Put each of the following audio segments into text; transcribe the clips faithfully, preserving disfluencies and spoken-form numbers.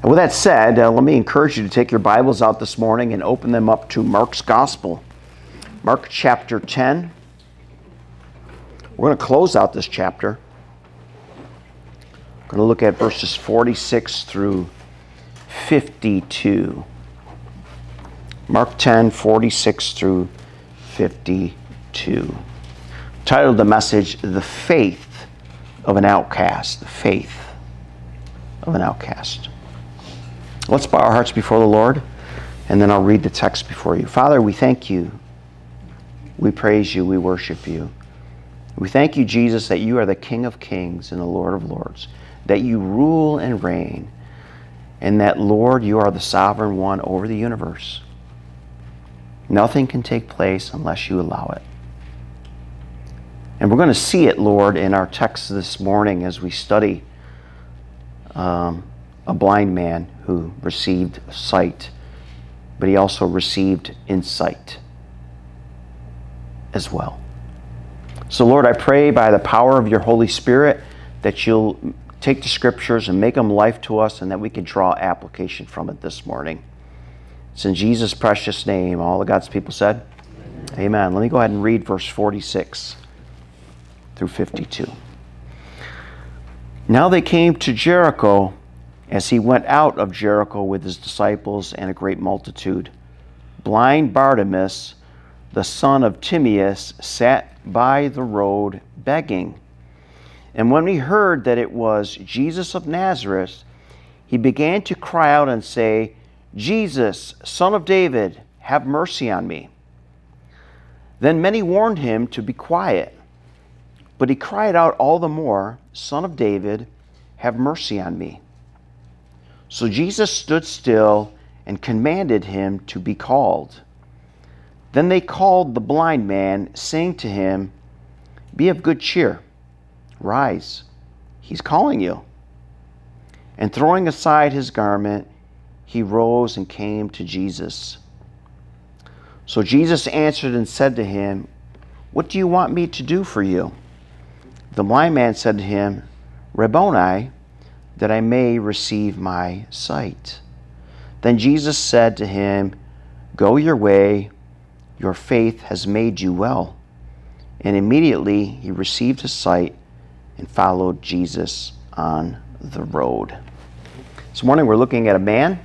And with that said, uh, let me encourage you to take your Bibles out this morning and open them up to Mark's Gospel. Mark chapter ten. We're going to close out this chapter. We're going to look at verses forty-six through fifty-two. Mark ten, forty-six through fifty-two. Titled the message, The Faith of an Outcast. The Faith of an Outcast. Let's bow our hearts before the Lord, and then I'll read the text before you. Father, we thank you. We praise you. We worship you. We thank you, Jesus, that you are the King of Kings and the Lord of Lords, that you rule and reign, and that, Lord, you are the sovereign one over the universe. Nothing can take place unless you allow it. And we're going to see it, Lord, in our text this morning as we study um, a blind man who received sight, but he also received insight as well. So, Lord, I pray by the power of your Holy Spirit that you'll take the scriptures and make them life to us, and that we can draw application from it this morning. It's in Jesus' precious name. All of God's people said, Amen. Amen. Let me go ahead and read verse forty-six through fifty-two. Now they came to Jericho. As he went out of Jericho with his disciples and a great multitude, blind Bartimaeus, the son of Timaeus, sat by the road begging. And when he heard that it was Jesus of Nazareth, he began to cry out and say, Jesus, Son of David, have mercy on me. Then many warned him to be quiet, but he cried out all the more, Son of David, have mercy on me. So Jesus stood still and commanded him to be called. Then they called the blind man, saying to him, Be of good cheer. Rise, he's calling you. And throwing aside his garment, he rose and came to Jesus. So Jesus answered and said to him, What do you want me to do for you? The blind man said to him, Rabboni, that I may receive my sight. Then Jesus said to him, Go your way, your faith has made you well. And immediately he received his sight and followed Jesus on the road. This morning we're looking at a man,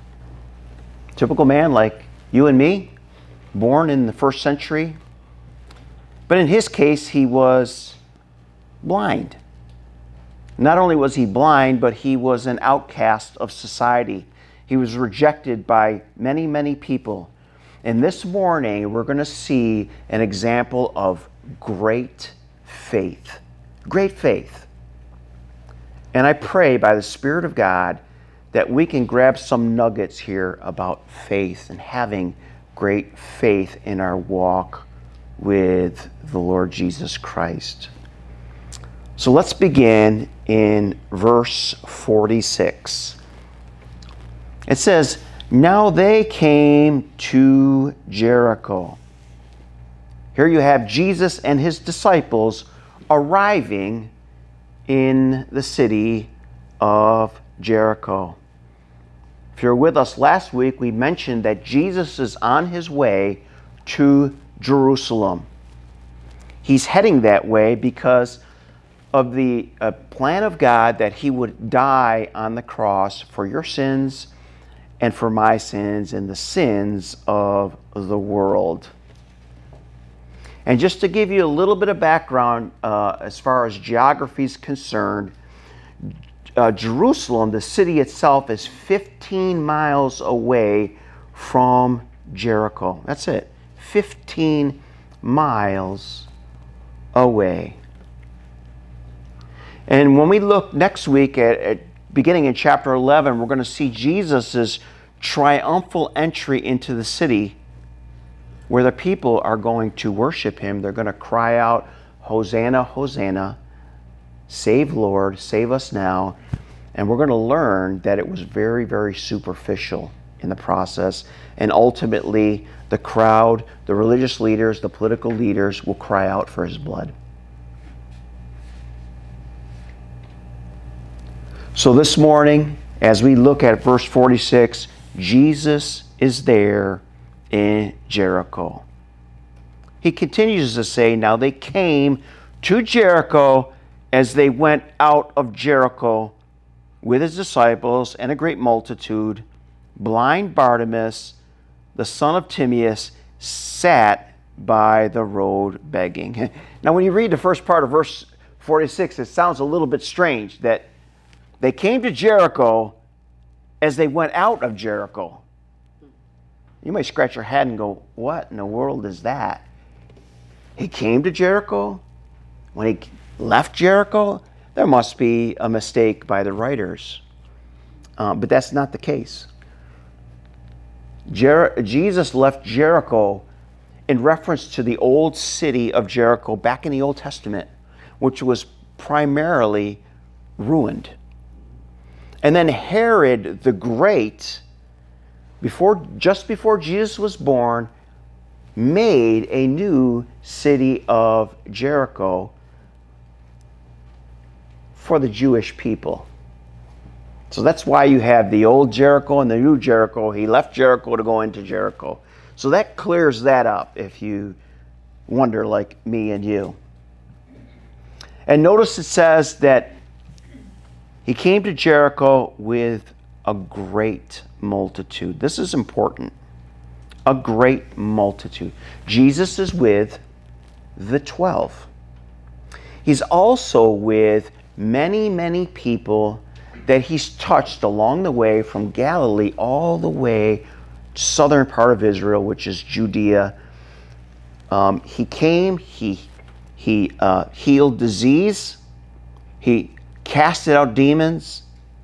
typical man like you and me, born in the first century. But in his case, he was blind. Not only was he blind, but he was an outcast of society. He was rejected by many, many people. And this morning, we're going to see an example of great faith. Great faith. And I pray by the Spirit of God that we can grab some nuggets here about faith and having great faith in our walk with the Lord Jesus Christ. So let's begin in verse forty-six. It says, Now they came to Jericho. Here you have Jesus and his disciples arriving in the city of Jericho. If you're with us last week, we mentioned that Jesus is on his way to Jerusalem. He's heading that way because of the uh, plan of God that he would die on the cross for your sins and for my sins and the sins of the world. And just to give you a little bit of background uh, as far as geography is concerned, uh, Jerusalem, the city itself, is fifteen miles away from Jericho. That's it, fifteen miles away. And when we look next week at, at beginning in chapter eleven, we're going to see Jesus' triumphal entry into the city where the people are going to worship him. They're going to cry out, Hosanna, Hosanna, save Lord, save us now. And we're going to learn that it was very, very superficial in the process. And ultimately, the crowd, the religious leaders, the political leaders will cry out for his blood. So this morning, As we look at verse forty-six, Jesus is there in Jericho. He continues to say, now they came to Jericho as they went out of Jericho with his disciples and a great multitude. Blind Bartimaeus, the son of Timaeus, sat by the road begging. Now, when you read the first part of verse forty-six, it sounds a little bit strange that they came to Jericho as they went out of Jericho. You might scratch your head and go, what in the world is that? He came to Jericho? When he left Jericho? There must be a mistake by the writers. Um, but that's not the case. Jer- Jesus left Jericho in reference to the old city of Jericho back in the Old Testament, which was primarily ruined. And then Herod the Great, before just before Jesus was born, made a new city of Jericho for the Jewish people. So that's why you have the old Jericho and the new Jericho. He left Jericho to go into Jericho. So that clears that up if you wonder, like me and you. And notice it says that he came to Jericho with a great multitude. This is important. A great multitude. Jesus is with the twelve. He's also with many, many people that he's touched along the way from Galilee all the way to southern part of Israel, which is Judea. Um, he came, he, he uh, healed disease, he casted out demons,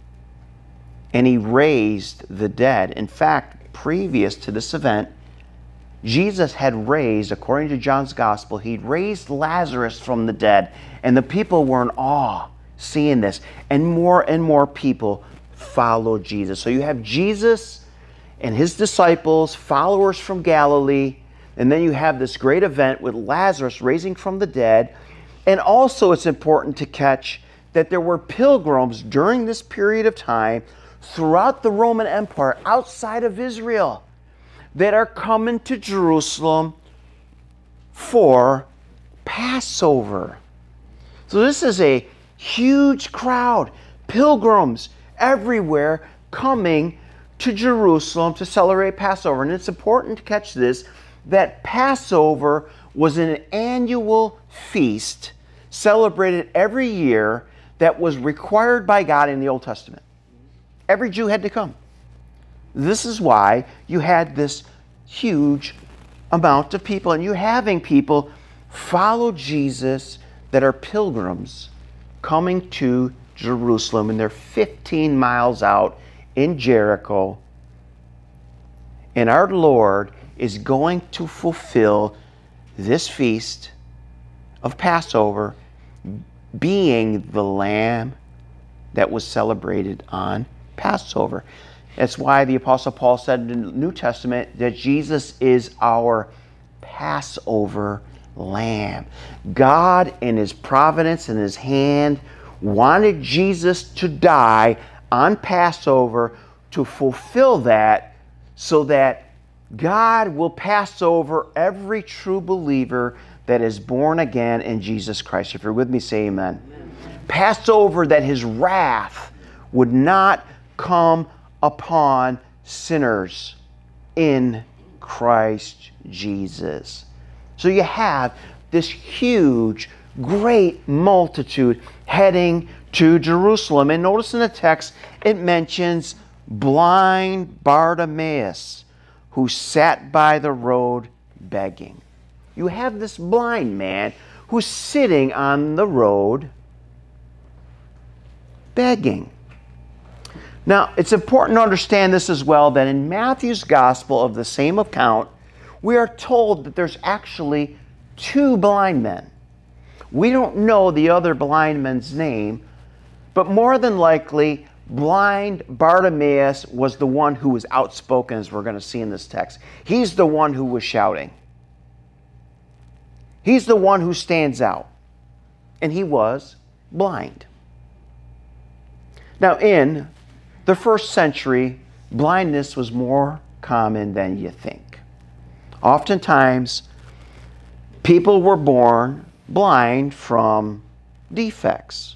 and he raised the dead. In fact, previous to this event, Jesus had raised, according to John's Gospel, he'd raised Lazarus from the dead, and the people were in awe seeing this, and more and more people followed Jesus. So you have Jesus and his disciples, followers from Galilee, and then you have this great event with Lazarus raising from the dead. And also it's important to catch that there were pilgrims during this period of time throughout the Roman Empire outside of Israel that are coming to Jerusalem for Passover. So this is a huge crowd, pilgrims everywhere coming to Jerusalem to celebrate Passover. And it's important to catch this, that Passover was an annual feast celebrated every year that was required by God in the Old Testament. Every Jew had to come. This is why you had this huge amount of people, and you're having people follow Jesus that are pilgrims coming to Jerusalem, and they're fifteen miles out in Jericho. And our Lord is going to fulfill this feast of Passover, being the lamb that was celebrated on Passover. That's why the Apostle Paul said in the New Testament that Jesus is our Passover lamb. God, in his providence and his hand, wanted Jesus to die on Passover to fulfill that, so that God will pass over every true believer that is born again in Jesus Christ. If you're with me, say amen. Amen. Pass over that his wrath would not come upon sinners in Christ Jesus. So you have this huge, great multitude heading to Jerusalem. And notice in the text, it mentions blind Bartimaeus, who sat by the road begging. You have this blind man who's sitting on the road begging. Now, it's important to understand this as well, that in Matthew's gospel of the same account, we are told that there's actually two blind men. We don't know the other blind man's name, but more than likely, blind Bartimaeus was the one who was outspoken, as we're going to see in this text. He's the one who was shouting. He's the one who stands out. And he was blind. Now, in the first century, blindness was more common than you think. Oftentimes, people were born blind from defects,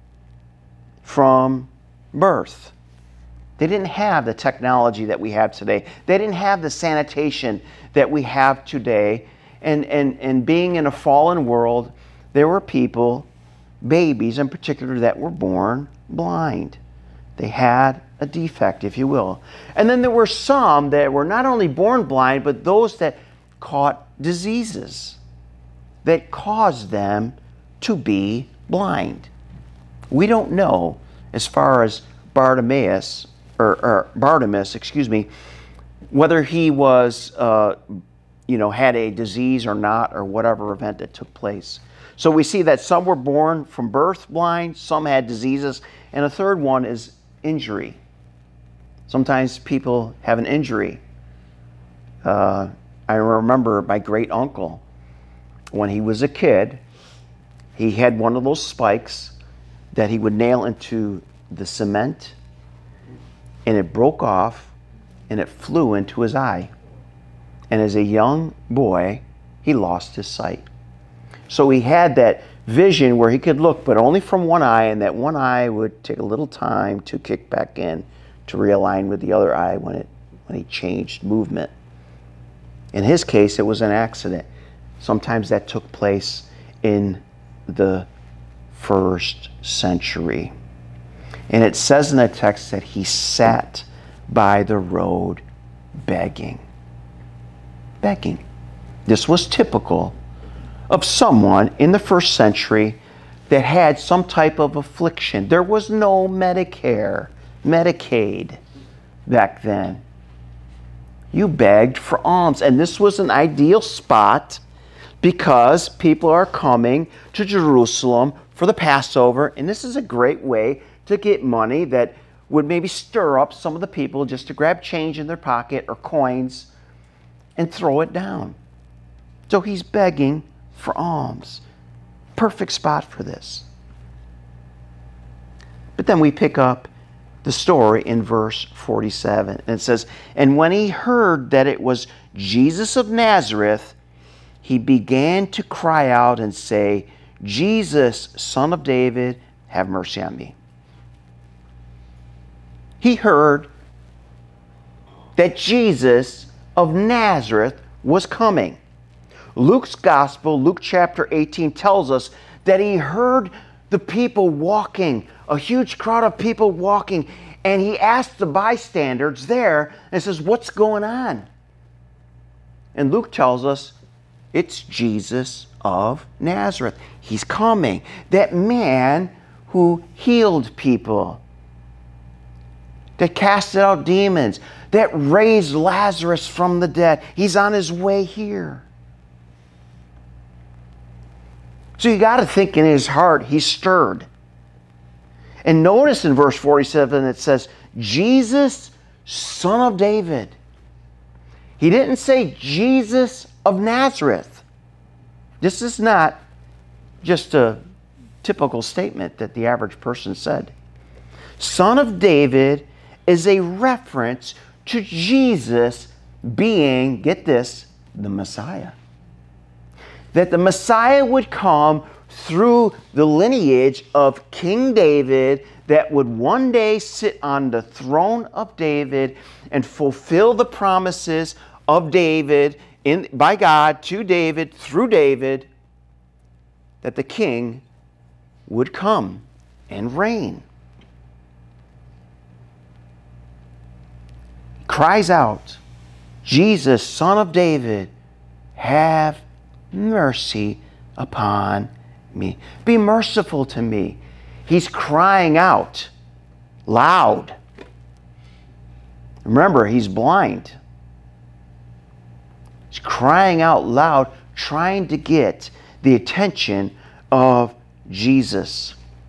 from birth. They didn't have the technology that we have today. They didn't have the sanitation that we have today. And, and, and being in a fallen world, there were people, babies in particular, that were born blind. They had a defect, if you will. And then there were some that were not only born blind, but those that caught diseases that caused them to be blind. We don't know, as far as Bartimaeus, or, or Bartimaeus, excuse me, whether he was, uh, you know, had a disease or not, or whatever event that took place. So we see that some were born from birth blind, some had diseases, and a third one is injury. Sometimes people have an injury. Uh, I remember my great uncle, when he was a kid, he had one of those spikes that he would nail into the cement, and it broke off and it flew into his eye. And as a young boy, he lost his sight. So he had that vision where he could look, but only from one eye, and that one eye would take a little time to kick back in to realign with the other eye when it when he changed movement. In his case, it was an accident. Sometimes that took place in the first century. And it says in the text that he sat by the road begging. Begging. This was typical of someone in the first century that had some type of affliction. There was no Medicare, Medicaid back then. You begged for alms. And this was an ideal spot because people are coming to Jerusalem for the Passover. And this is a great way to get money that would maybe stir up some of the people just to grab change in their pocket or coins and throw it down. So he's begging for alms. Perfect spot for this. But then we pick up the story in verse forty-seven. And it says, "And when he heard that it was Jesus of Nazareth, he began to cry out and say, 'Jesus, Son of David, have mercy on me.'" He heard that Jesus of Nazareth was coming. Luke's Gospel, Luke chapter eighteen, tells us that he heard the people walking, a huge crowd of people walking, and he asked the bystanders there and says, "What's going on?" And Luke tells us it's Jesus of Nazareth. He's coming. That man who healed people, that casted out demons, that raised Lazarus from the dead. He's on his way here. So you got to think in his heart, he's stirred. And notice in verse forty-seven it says, "Jesus, Son of David." He didn't say Jesus of Nazareth. This is not just a typical statement that the average person said. Son of David is a reference to Jesus being, get this, the Messiah. That the Messiah would come through the lineage of King David, that would one day sit on the throne of David and fulfill the promises of David in, by God to David through David, that the king would come and reign. Cries out, "Jesus, Son of David, have mercy upon me. Be merciful to me." He's crying out loud. Remember, he's blind. He's crying out loud, trying to get the attention of Jesus.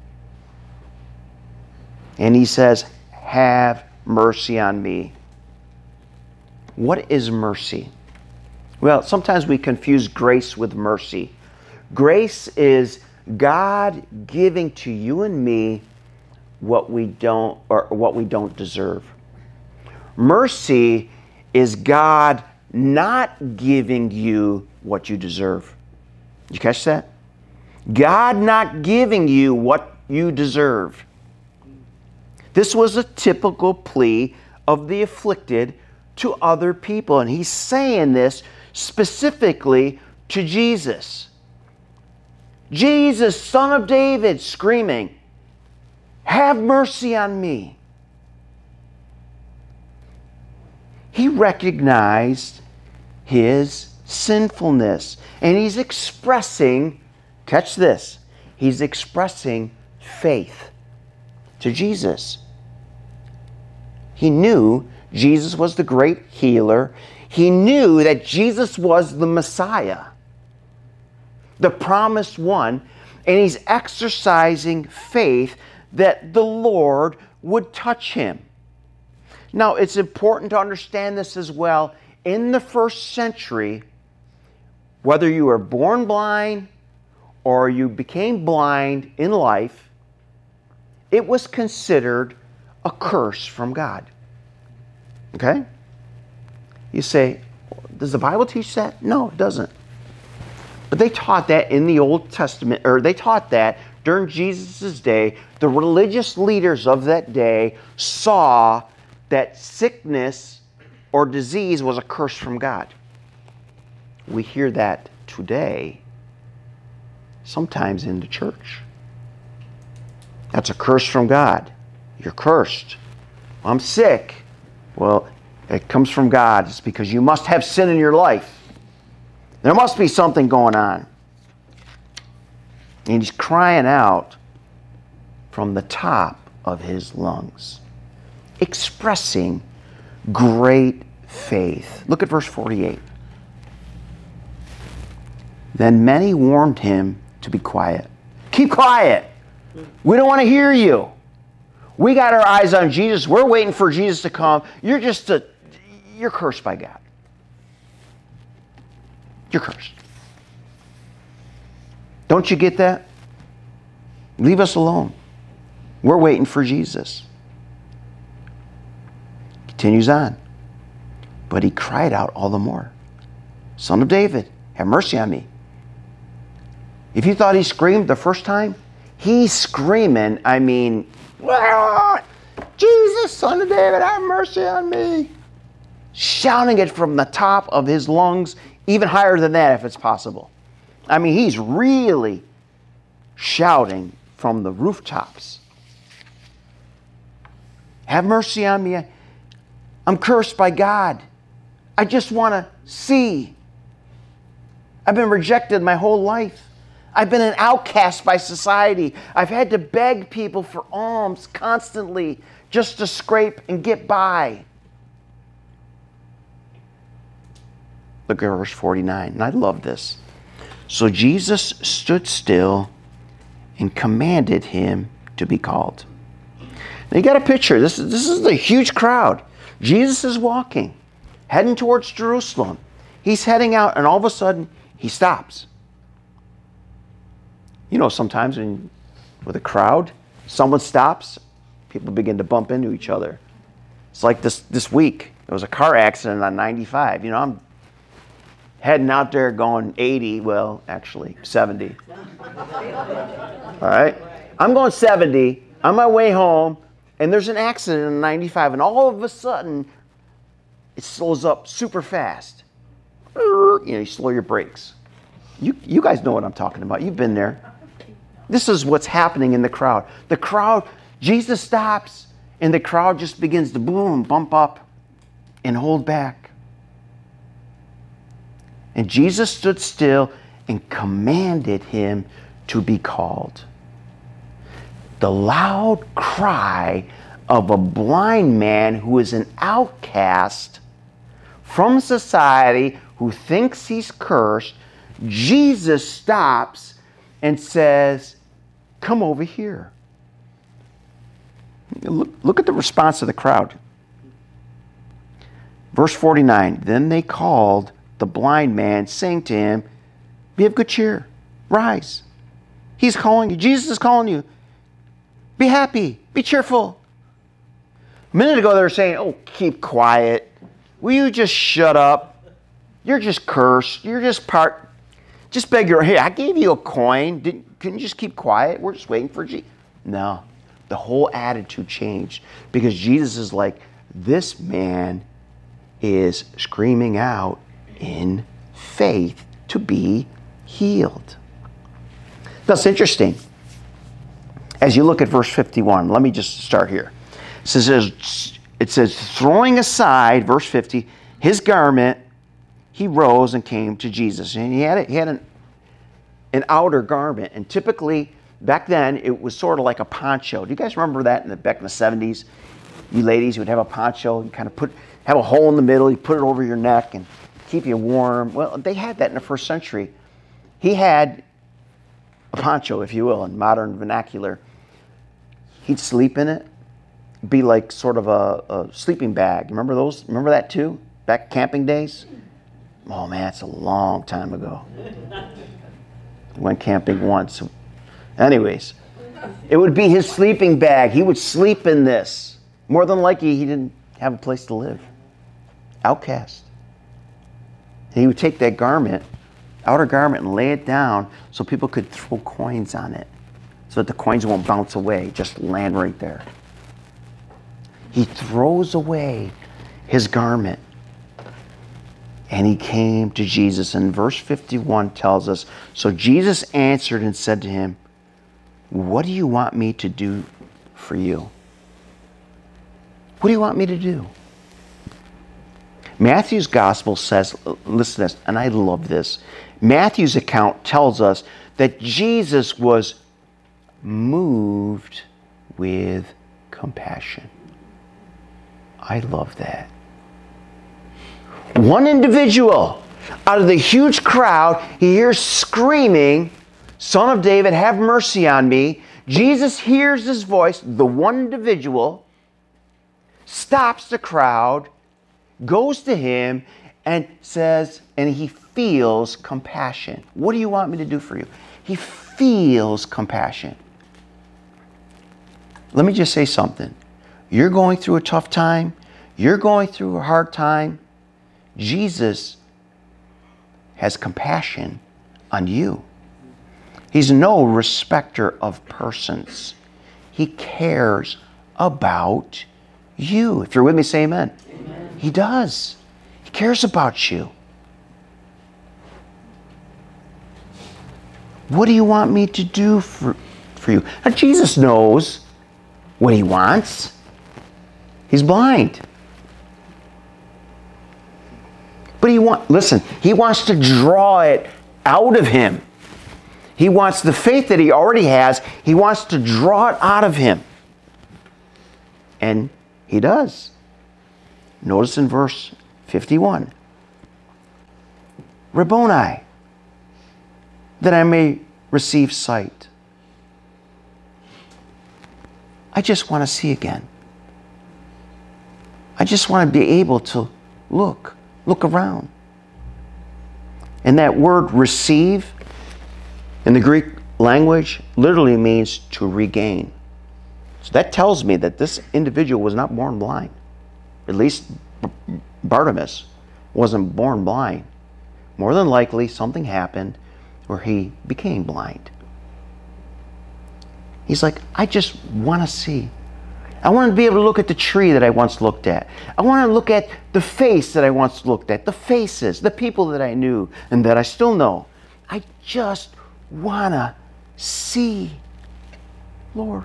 And he says, "Have mercy on me." What is mercy? Well, sometimes we confuse grace with mercy. Grace is God giving to you and me what we don't or what we don't deserve. Mercy is God not giving you what you deserve. Did you catch that? God not giving you what you deserve. This was a typical plea of the afflicted to other people. And he's saying this specifically to Jesus. Jesus, Son of David, screaming, "Have mercy on me." He recognized his sinfulness. And he's expressing, catch this, he's expressing faith to Jesus. He knew Jesus was the great healer. He knew that Jesus was the Messiah, the promised one, and he's exercising faith that the Lord would touch him. Now, it's important to understand this as well. In the first century, whether you were born blind or you became blind in life, it was considered a curse from God. Okay? You say, does the Bible teach that? No, it doesn't. But they taught that in the Old Testament, or they taught that during Jesus' day. The religious leaders of that day saw that sickness or disease was a curse from God. We hear that today, sometimes in the church. That's a curse from God. You're cursed. I'm sick. Well, it comes from God. It's because you must have sin in your life. There must be something going on. And he's crying out from the top of his lungs, expressing great faith. Look at verse forty-eight. Then many warned him to be quiet. Keep quiet. We don't want to hear you. We got our eyes on Jesus. We're waiting for Jesus to come. You're just a, you're cursed by God. You're cursed. Don't you get that? Leave us alone. We're waiting for Jesus. Continues on. But he cried out all the more, "Son of David, have mercy on me." If you thought he screamed the first time, he's screaming, I mean, "Jesus, Son of David, have mercy on me." Shouting it from the top of his lungs, even higher than that if it's possible. I mean, he's really shouting from the rooftops. "Have mercy on me. I'm cursed by God. I just want to see. I've been rejected my whole life. I've been an outcast by society. I've had to beg people for alms constantly just to scrape and get by." Look at verse forty-nine, and I love this. So Jesus stood still and commanded him to be called. Now you got a picture. This is, this is a huge crowd. Jesus is walking, heading towards Jerusalem. He's heading out, and all of a sudden, he stops. You know, sometimes when, with a crowd, someone stops, people begin to bump into each other. It's like this, this week. There was a car accident on ninety-five. You know, I'm heading out there going eighty, well, actually, seventy. All right? I'm going seventy, on my way home, and there's an accident on ninety-five, and all of a sudden, it slows up super fast. You know, you slow your brakes. You, you guys know what I'm talking about. You've been there. This is what's happening in the crowd. The crowd, Jesus stops, and the crowd just begins to boom, bump up, and hold back. And Jesus stood still and commanded him to be called. The loud cry of a blind man who is an outcast from society, who thinks he's cursed, Jesus stops and says, "Come over here." Look, look at the response of the crowd. Verse forty-nine, then they called the blind man, saying to him, "Be of good cheer, rise. He's calling you. Jesus is calling you. Be happy, Be cheerful. A minute ago they were saying, oh, keep quiet. Will you just shut up? You're just cursed. You're just part. Just beg your, hey, I gave you a coin. Didn't, couldn't you just keep quiet? We're just waiting for Jesus. No. The whole attitude changed because Jesus is like, this man is screaming out in faith to be healed. That's interesting. As you look at verse fifty-one, let me just start here. It says, it says, throwing aside, verse fifty, his garment, he rose and came to Jesus. And he had, he had an, an outer garment. And typically, back then, it was sort of like a poncho. Do you guys remember that in the, back in the seventies? You ladies would have a poncho and kind of put have a hole in the middle. You put it over your neck and keep you warm. Well, they had that in the first century. He had a poncho, if you will, in modern vernacular. He'd sleep in it. Be like sort of a, a sleeping bag. Remember those? Remember that too? Back camping days? Oh man, it's a long time ago. Went camping once. Anyways, it would be his sleeping bag. He would sleep in this. More than likely, he didn't have a place to live. Outcast. And he would take that garment, outer garment, and lay it down so people could throw coins on it. So that the coins won't bounce away, just land right there. He throws away his garment. And he came to Jesus. And verse fifty-one tells us, so Jesus answered and said to him, what do you want me to do for you? What do you want me to do? Matthew's gospel says, listen to this, and I love this. Matthew's account tells us that Jesus was moved with compassion. I love that. One individual out of the huge crowd, he hears screaming, Son of David, have mercy on me. Jesus hears his voice, the one individual, stops the crowd, goes to him, and says, and he feels compassion. What do you want me to do for you? He feels compassion. Let me just say something. You're going through a tough time. You're going through a hard time. Jesus has compassion on you. He's no respecter of persons. He cares about you. If you're with me, say amen. Amen. He does. He cares about you. What do you want me to do for, for you? Now, Jesus knows what he wants. He's blind. But he want, listen, he wants to draw it out of him. He wants the faith that he already has, he wants to draw it out of him. And he does. Notice in verse fifty-one. Rabboni, that I may receive sight. I just want to see again. I just want to be able to look, look around. And that word receive in the Greek language literally means to regain. So that tells me that this individual was not born blind. At least Bartimaeus wasn't born blind. More than likely, something happened where he became blind. He's like, I just want to see. I want to be able to look at the tree that I once looked at. I want to look at the face that I once looked at, the faces, the people that I knew and that I still know. I just want to see, Lord.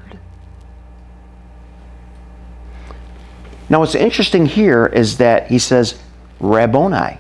Now, what's interesting here is that he says, Rabboni.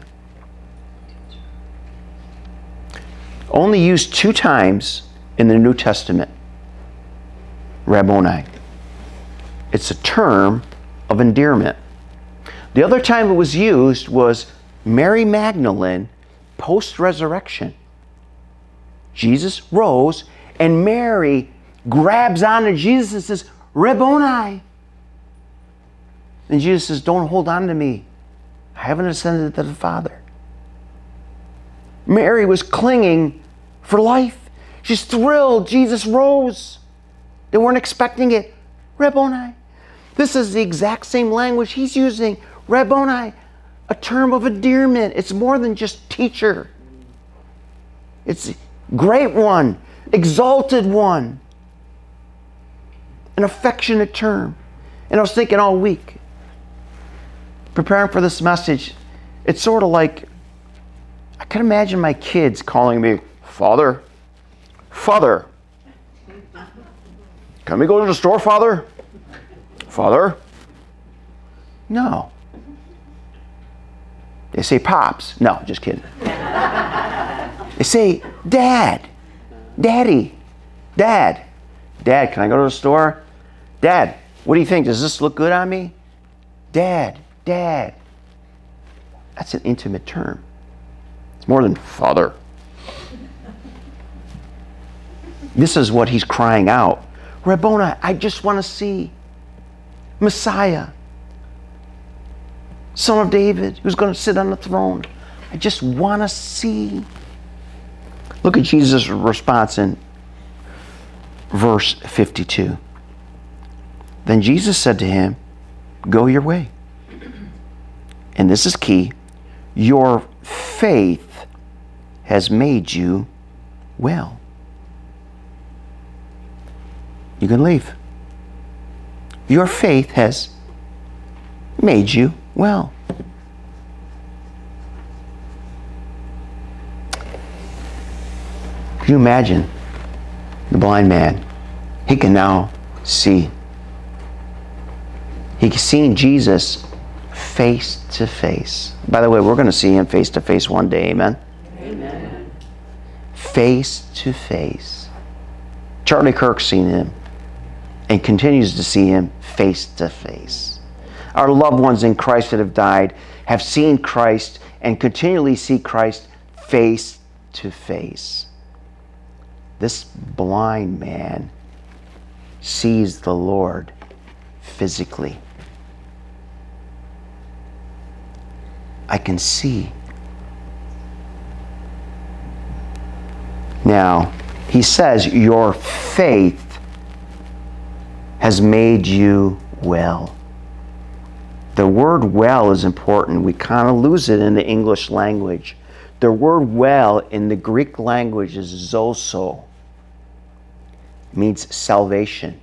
Only used two times in the New Testament. Rabboni. It's a term of endearment. The other time it was used was Mary Magdalene post-resurrection. Jesus rose and Mary grabs onto Jesus and says, Rabboni. And Jesus says, don't hold on to me. I haven't ascended to the Father. Mary was clinging for life. She's thrilled. Jesus rose. They weren't expecting it. Rabboni. This is the exact same language he's using. Rabboni, a term of endearment. It's more than just teacher. It's great one, exalted one, an affectionate term. And I was thinking all week, preparing for this message, it's sort of like, I can imagine my kids calling me, Father, Father. Can we go to the store, Father? Father? No. They say, Pops. No, just kidding. They say, Dad, Daddy, Dad. Dad, can I go to the store? Dad, what do you think? Does this look good on me? Dad, Dad. That's an intimate term. It's more than Father. This is what he's crying out. Rabboni, I just want to see Messiah, Son of David, who's going to sit on the throne. I just want to see. Look at Jesus' response in verse fifty-two. Then Jesus said to him, go your way. And this is key. Your faith has made you well. You can leave. Your faith has made you well. Can you imagine the blind man? He can now see. He's seen Jesus face to face. By the way, we're going to see him face to face one day. Amen? Amen. Face to face. Charlie Kirk's seen him and continues to see him face to face. Our loved ones in Christ that have died have seen Christ and continually see Christ face to face. This blind man sees the Lord physically. I can see. Now, he says, your faith has made you well. The word well is important. We kind of lose it in the English language. The word well in the Greek language is zozo. It means salvation.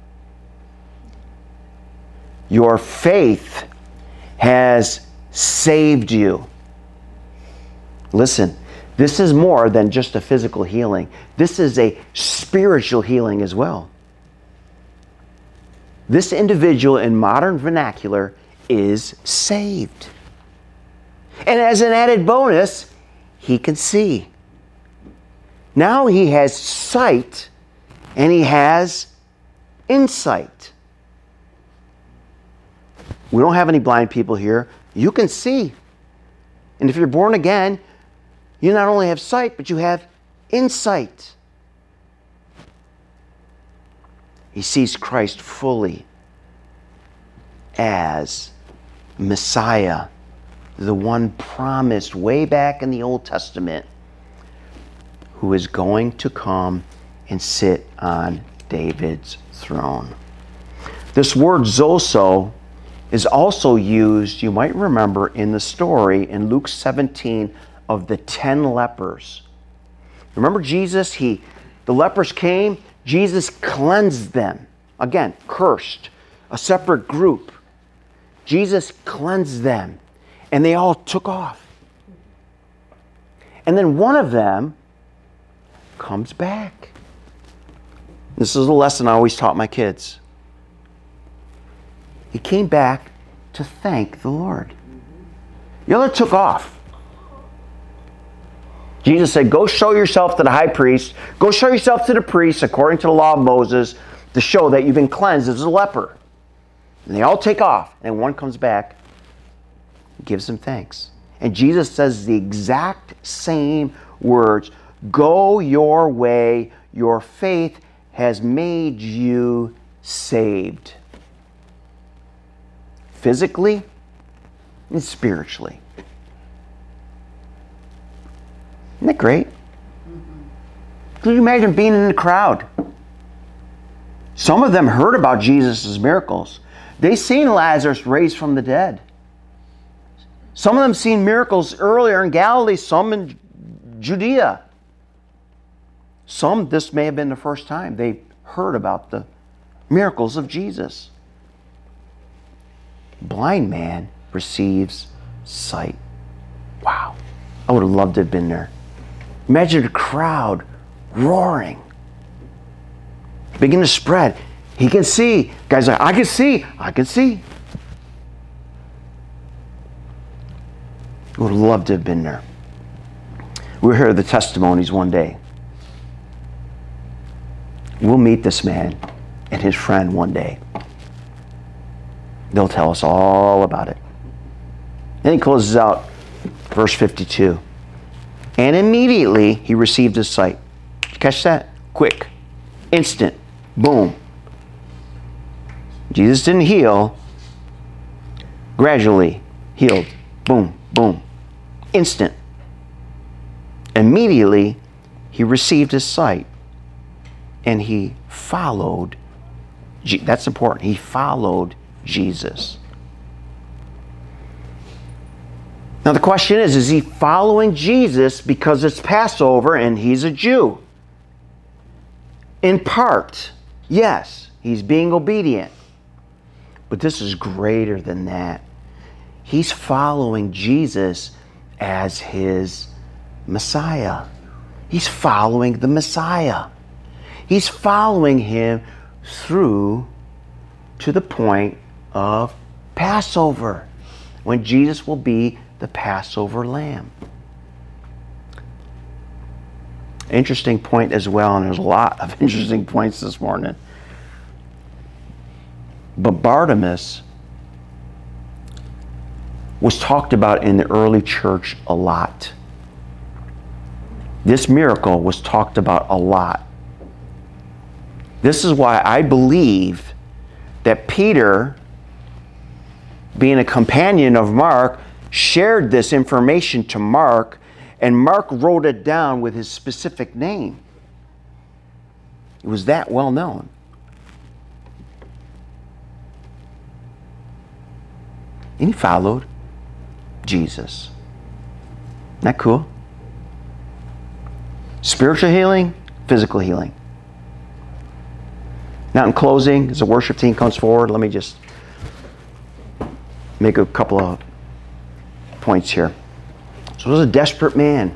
Your faith has saved you. Listen, this is more than just a physical healing. This is a spiritual healing as well. This individual in modern vernacular is saved. And as an added bonus, he can see. Now he has sight and he has insight. We don't have any blind people here. You can see. And if you're born again, you not only have sight, but you have insight. He sees Christ fully as Messiah, the one promised way back in the Old Testament, who is going to come and sit on David's throne. This word zozo is also used, you might remember, in the story in Luke seventeen of the ten lepers. Remember Jesus, he, the lepers came, Jesus cleansed them. Again, cursed, a separate group. Jesus cleansed them, and they all took off. And then one of them comes back. This is a lesson I always taught my kids. He came back to thank the Lord. The other took off. Jesus said, go show yourself to the high priest. Go show yourself to the priest according to the law of Moses to show that you've been cleansed as a leper. And they all take off. And one comes back and gives them thanks. And Jesus says the exact same words. Go your way. Your faith has made you saved. Physically and spiritually. Isn't that great? Mm-hmm. Can you imagine being in the crowd? Some of them heard about Jesus' miracles. They seen Lazarus raised from the dead. Some of them seen miracles earlier in Galilee, some in Judea. Some, this may have been the first time they heard about the miracles of Jesus. Blind man receives sight. Wow. I would have loved to have been there. Imagine a crowd roaring. Begin to spread. He can see. Guys like, I can see. I can see. I would have loved to have been there. We'll hear the testimonies one day. We'll meet this man and his friend one day. They'll tell us all about it. Then he closes out verse fifty-two. And immediately he received his sight. Did you catch that? Quick. Instant. Boom. Jesus didn't heal. Gradually healed. Boom. Boom. Instant. Immediately he received his sight. And he followed. That's important. He followed Jesus. Now the question is, is he following Jesus because it's Passover and he's a Jew? In part, yes, he's being obedient. But this is greater than that. He's following Jesus as his Messiah. He's following the Messiah. He's following him through to the point of Passover, when Jesus will be the Passover lamb. Interesting point as well, and there's a lot of interesting points this morning. But Bartimaeus was talked about in the early church a lot. This miracle was talked about a lot. This is why I believe that Peter, being a companion of Mark, shared this information to Mark, and Mark wrote it down with his specific name. It was that well known. And he followed Jesus. Isn't that cool? Spiritual healing, physical healing. Now in closing, as the worship team comes forward, let me just make a couple of points here. So it was a desperate man,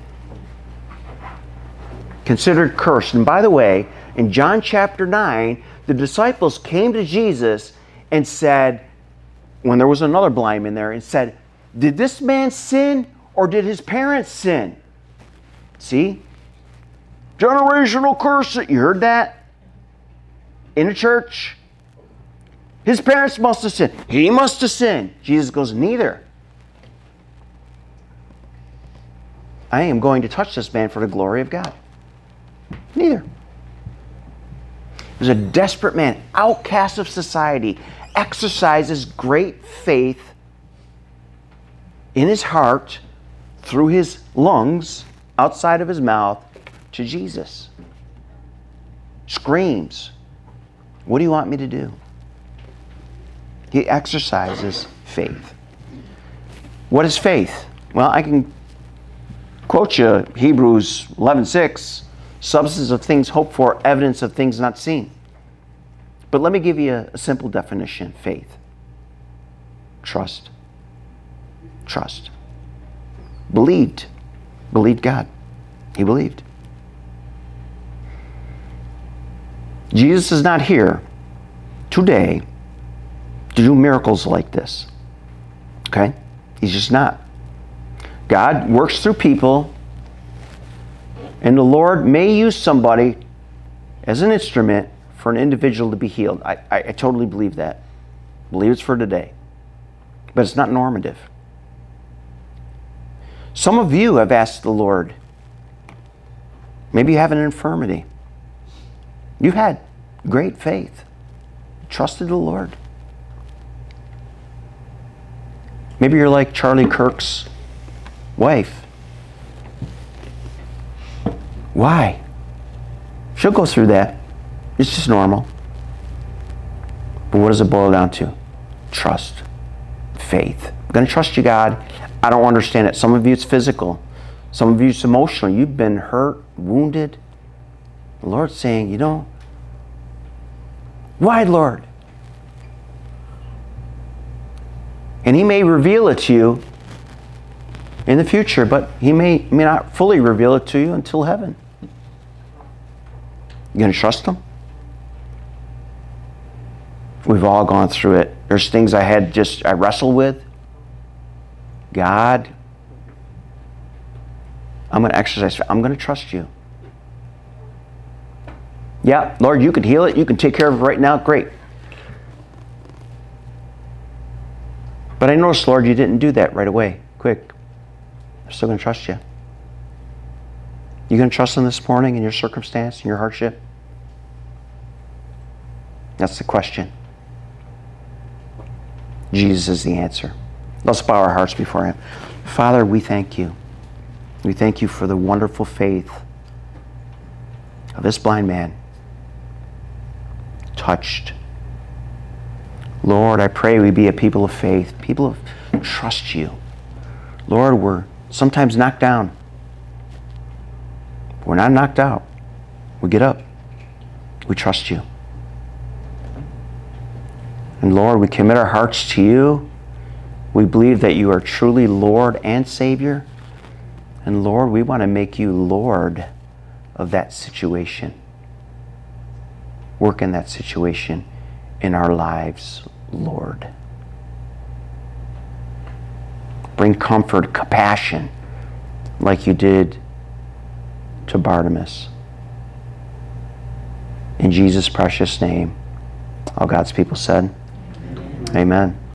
considered cursed. And by the way, in John chapter nine, the disciples came to Jesus and said, when there was another blind man there, and said, did this man sin or did his parents sin? See? Generational curse. You heard that? In a church. His parents must have sinned. He must have sinned. Jesus goes, neither. I am going to touch this man for the glory of God. Neither. He was a desperate man, outcast of society, exercises great faith in his heart, through his lungs, outside of his mouth, to Jesus. Screams, what do you want me to do? He exercises faith. What is faith? Well, I can quote you Hebrews eleven six, substance of things hoped for, evidence of things not seen. But let me give you a, a simple definition. Faith. Trust. Trust. Believed. Believed God. He believed. Jesus is not here today to do miracles like this. Okay? He's just not. God works through people, and the Lord may use somebody as an instrument for an individual to be healed. I, I, I totally believe that. I believe it's for today. But it's not normative. Some of you have asked the Lord, maybe you have an infirmity. You've had great faith. Trusted the Lord. Maybe you're like Charlie Kirk's wife. Why? She'll go through that. It's just normal. But what does it boil down to? Trust. Faith. I'm going to trust you, God. I don't understand it. Some of you it's physical. Some of you it's emotional. You've been hurt, wounded. The Lord's saying, you know, why, Lord? And He may reveal it to you in the future, but He may, may not fully reveal it to you until heaven. You going to trust Him? We've all gone through it. There's things I had just, I wrestled with. God, I'm going to exercise. I'm going to trust you. Yeah, Lord, you can heal it. You can take care of it right now. Great. But I noticed, Lord, you didn't do that right away. Quick. I'm still going to trust you. You going to trust Him this morning in your circumstance, in your hardship? That's the question. Jesus is the answer. Let's bow our hearts before Him. Father, we thank you. We thank you for the wonderful faith of this blind man. Touched. Lord, I pray we be a people of faith, people of trust you. Lord, we're sometimes knocked down. We're not knocked out. We get up. We trust you. And Lord, we commit our hearts to you. We believe that you are truly Lord and Savior. And Lord, we want to make you Lord of that situation. Work in that situation in our lives, Lord. Bring comfort, compassion, like you did to Bartimaeus. In Jesus' precious name, all God's people said, amen.